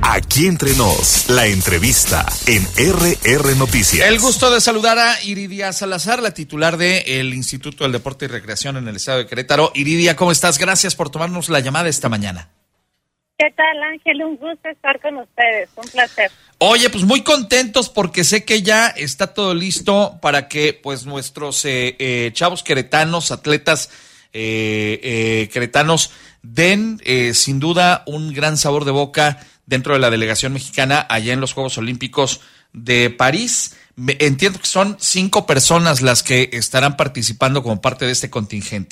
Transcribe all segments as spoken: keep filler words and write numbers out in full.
Aquí Entre Nos, la entrevista en R R Noticias. El gusto de saludar a Iridia Salazar, la titular del Instituto del Deporte y Recreación en el estado de Querétaro. Iridia, ¿cómo estás? Gracias por tomarnos la llamada esta mañana. ¿Qué tal, Ángel? Un gusto estar con ustedes, un placer. Oye, pues muy contentos porque sé que ya está todo listo para que pues nuestros eh, eh, chavos queretanos, atletas eh, eh, queretanos, den eh, sin duda un gran sabor de boca dentro de la delegación mexicana allá en los Juegos Olímpicos de París. Me, entiendo que son cinco personas las que estarán participando como parte de este contingente.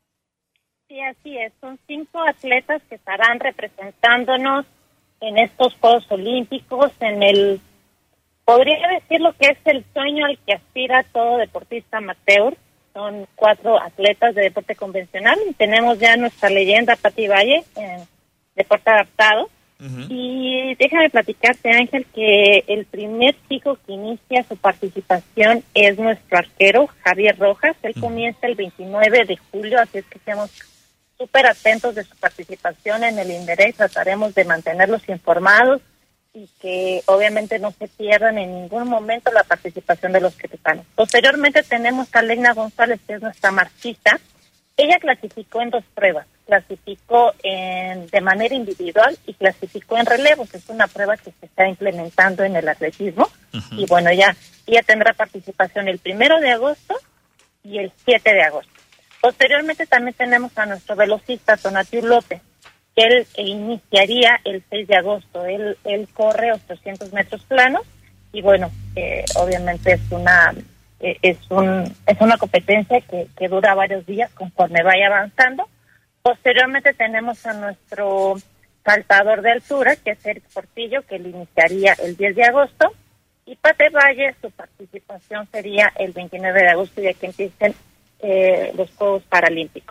Sí, así es. Son cinco atletas que estarán representándonos en estos Juegos Olímpicos, en el, podría decir lo que es el sueño al que aspira todo deportista amateur. Son cuatro atletas de deporte convencional y tenemos ya nuestra leyenda Pati Valle en deporte adaptado. Uh-huh. Y déjame platicarte, Ángel, que el primer chico que inicia su participación es nuestro arquero, Javier Rojas. Él uh-huh. comienza el veintinueve de julio, así es que estamos súper atentos de su participación en el INDEREC. Trataremos de mantenerlos informados y que obviamente no se pierdan en ningún momento la participación de los queretanos. Posteriormente tenemos a Legna González, que es nuestra marchista. Ella clasificó en dos pruebas. Clasificó en, de manera individual y clasificó en relevos. Es una prueba que se está implementando en el atletismo. Uh-huh. Y bueno, ya ella tendrá participación el primero de agosto y el siete de agosto. Posteriormente también tenemos a nuestro velocista, Tonatiu López, que él iniciaría el seis de agosto. Él, él corre ochocientos metros planos y bueno, eh, obviamente es una eh, es un es una competencia que, que dura varios días conforme vaya avanzando. Posteriormente tenemos a nuestro saltador de altura, que es Eric Portillo, que él iniciaría el diez de agosto, y Pate Valle, su participación sería el veintinueve de agosto, ya que empiecen eh, los Juegos Paralímpicos.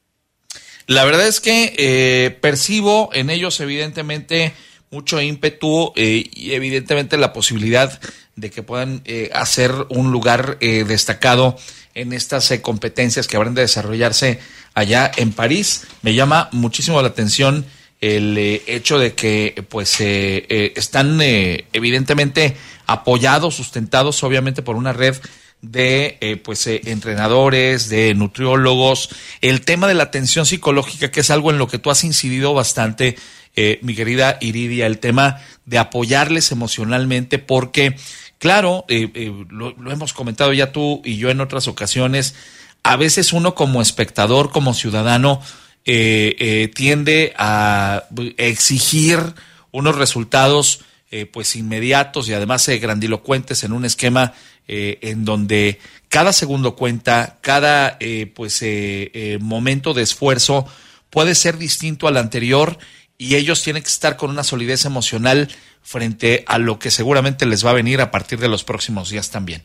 La verdad es que eh, percibo en ellos evidentemente mucho ímpetu eh, y evidentemente la posibilidad de que puedan eh, hacer un lugar eh, destacado en estas eh, competencias que habrán de desarrollarse allá en París. Me llama muchísimo la atención el eh, hecho de que pues eh, eh, están eh, evidentemente apoyados, sustentados obviamente por una red de eh, pues eh, entrenadores, de nutriólogos, el tema de la atención psicológica, que es algo en lo que tú has incidido bastante, eh, mi querida Iridia, el tema de apoyarles emocionalmente, porque claro, eh, eh, lo, lo hemos comentado ya tú y yo en otras ocasiones, a veces uno como espectador, como ciudadano, eh, eh, tiende a exigir unos resultados eh, pues inmediatos y además eh, grandilocuentes en un esquema Eh, en donde cada segundo cuenta, cada eh, pues eh, eh, momento de esfuerzo puede ser distinto al anterior y ellos tienen que estar con una solidez emocional frente a lo que seguramente les va a venir a partir de los próximos días también.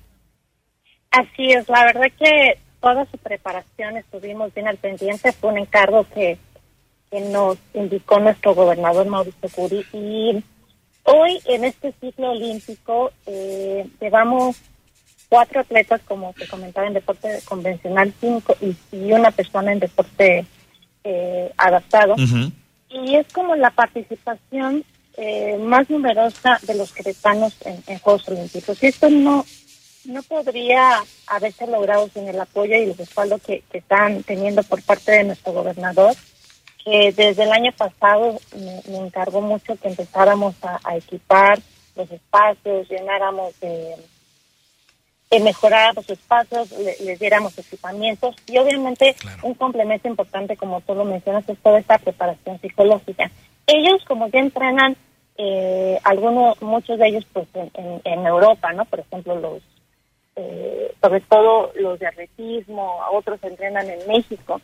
Así es, la verdad que toda su preparación estuvimos bien al pendiente, fue un encargo que, que nos indicó nuestro gobernador Mauricio Curi, y hoy en este ciclo olímpico eh, llevamos cuatro atletas, como te comentaba, en deporte convencional, cinco y, y una persona en deporte eh, adaptado. Uh-huh. Y es como la participación eh, más numerosa de los queretanos en, en Juegos Olímpicos. Y esto no no podría haberse logrado sin el apoyo y el respaldo que, que están teniendo por parte de nuestro gobernador, que desde el año pasado me, me encargó mucho que empezáramos a, a equipar los espacios, llenáramos de... que mejoráramos los espacios, le, les diéramos equipamientos y obviamente claro, un complemento importante, como tú lo mencionas, es toda esta preparación psicológica. Ellos, como ya entrenan, eh, algunos, muchos de ellos pues en, en, en Europa, ¿no? Por ejemplo, los eh, sobre todo los de atletismo, otros entrenan en México.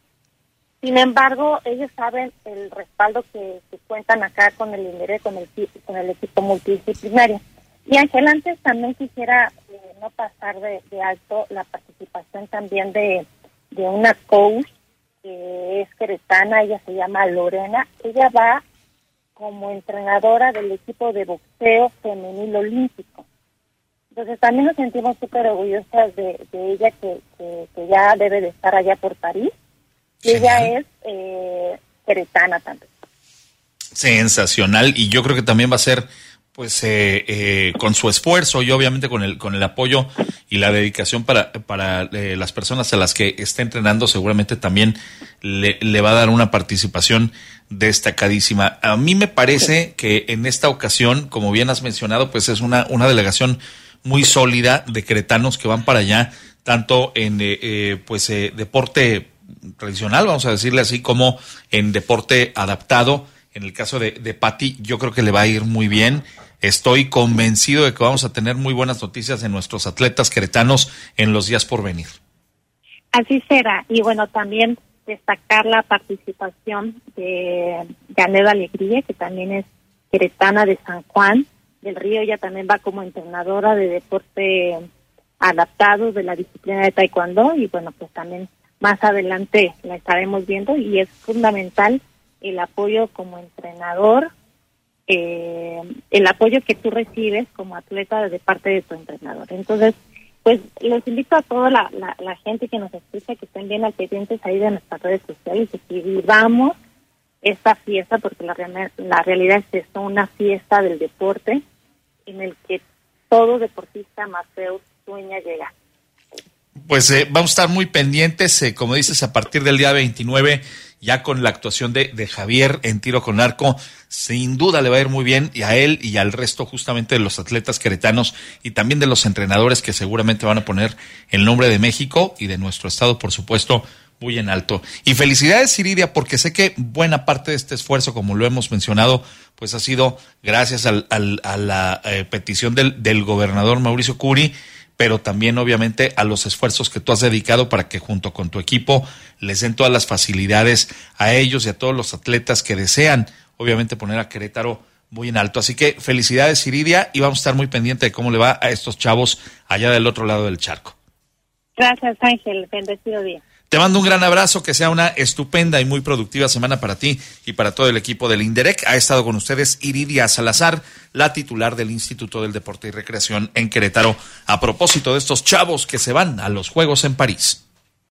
Sin embargo, ellos saben el respaldo que, que cuentan acá con el INDEREC, con el, con el equipo multidisciplinario. Y Ángel, antes también quisiera eh, no pasar de, de alto la participación también de, de una coach que es queretana, ella se llama Lorena. Ella va como entrenadora del equipo de boxeo femenil olímpico. Entonces también nos sentimos súper orgullosas de, de ella, que, que, que ya debe de estar allá por París. Y ella es eh, queretana también. sensacional, y yo creo que también va a ser pues eh, eh, con su esfuerzo y obviamente con el con el apoyo y la dedicación para para eh, las personas a las que esté entrenando, seguramente también le, le va a dar una participación destacadísima. A mí me parece que en esta ocasión, como bien has mencionado, pues es una una delegación muy sólida de queretanos que van para allá, tanto en eh, eh, pues eh, deporte tradicional, vamos a decirle así, como en deporte adaptado. En el caso de, de Pati, yo creo que le va a ir muy bien. Estoy convencido de que vamos a tener muy buenas noticias en nuestros atletas queretanos en los días por venir. Así será. Y bueno, también destacar la participación de Janet Alegría, que también es queretana de San Juan del Río. Ella también va como entrenadora de deporte adaptado de la disciplina de taekwondo. Y bueno, pues también más adelante la estaremos viendo, y es fundamental el apoyo como entrenador, eh, el apoyo que tú recibes como atleta de parte de tu entrenador. Entonces, pues los invito a toda la, la, la gente que nos escucha, que estén bien al pendientes ahí de nuestras redes sociales, y que vivamos esta fiesta, porque la, la realidad es esto, una fiesta del deporte en el que todo deportista amateur sueña llegar. Pues eh, vamos a estar muy pendientes, eh, como dices, a partir del día veintinueve, ya con la actuación de, de Javier en tiro con arco, sin duda le va a ir muy bien, y a él y al resto justamente de los atletas queretanos y también de los entrenadores que seguramente van a poner el nombre de México y de nuestro estado, por supuesto, muy en alto. Y felicidades, Iridia, porque sé que buena parte de este esfuerzo, como lo hemos mencionado, pues ha sido gracias al, al, a la eh, petición del, del gobernador Mauricio Curi, pero también obviamente a los esfuerzos que tú has dedicado para que junto con tu equipo les den todas las facilidades a ellos y a todos los atletas que desean obviamente poner a Querétaro muy en alto. Así que felicidades, Iridia, y vamos a estar muy pendientes de cómo le va a estos chavos allá del otro lado del charco. Gracias, Ángel, bendecido día. Te mando un gran abrazo, que sea una estupenda y muy productiva semana para ti y para todo el equipo del INDEREC. Ha estado con ustedes Iridia Salazar, la titular del Instituto del Deporte y Recreación en Querétaro, a propósito de estos chavos que se van a los Juegos en París.